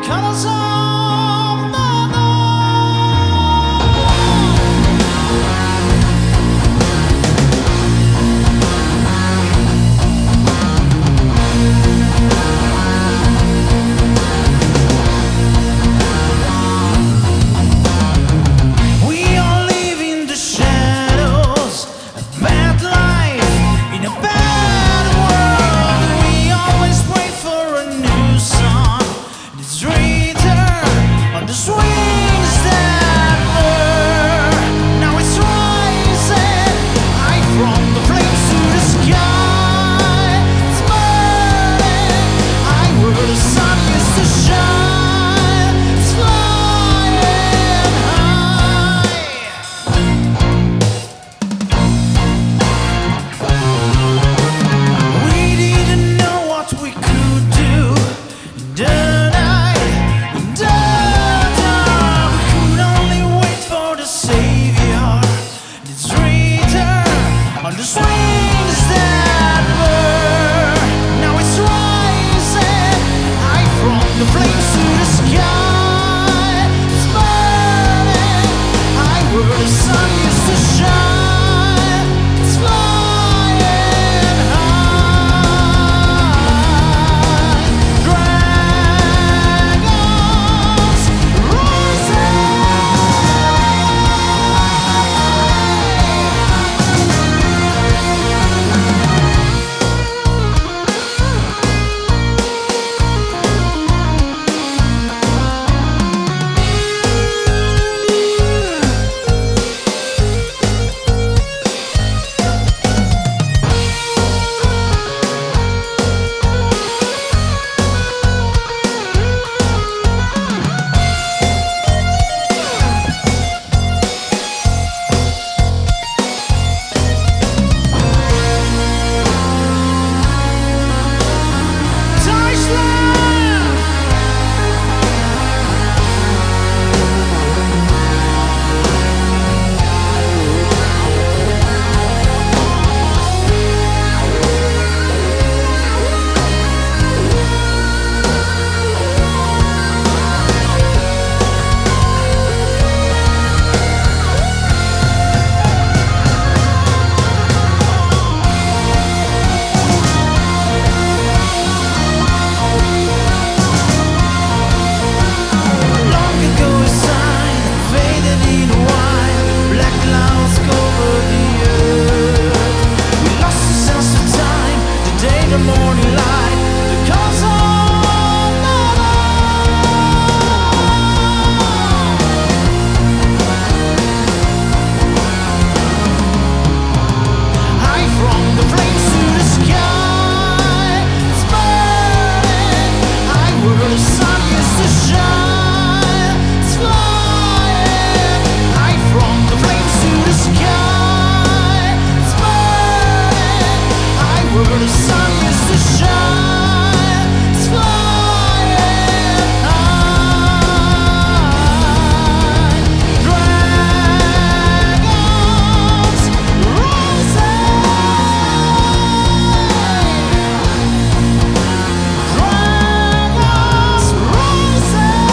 colors of the we all live in the shadows of bad life, in a bad world. We always wait for a new song. It's return on the swings that were. Now it's rising high from the flames to the sky. It's burning high where the sun used to shine. It's flying high. We didn't know what we could do in the night, in the dark. We could only wait for the Savior. It's return on the swings that were. Now it's rising high from the flames to the sky. It's burning high where the sun used to shine. It's flying high. Dragons long ago a sign faded in a while. Black clouds cover the earth. We lost the sense of time, the day, the morning light, the colors of the high from the flames to the sky. It's burning high where the sun used to shine. It's flying high from the flames to the sky. It's burning high where the sun used to shine. It's flying high. Dragons rising. Dragons rising.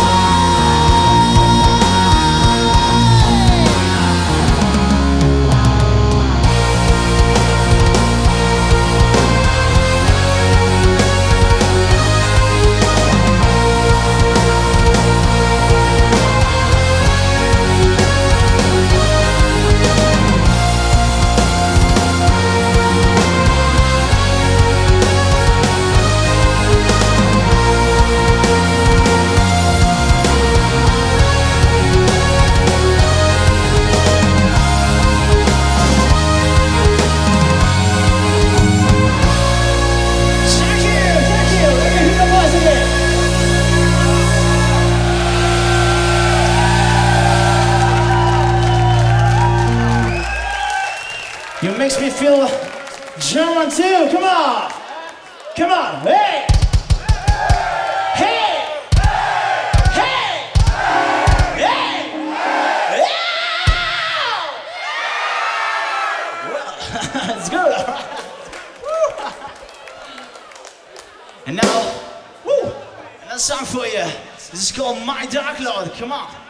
Thank you. Let me hear your voice again. You makes me feel German too. Come on. Come on. Hey. Hey. Hey. Hey. Yeah. It's good. All right. Woo. And now, woo, another song for you. This is called My Dark Lord. Come on.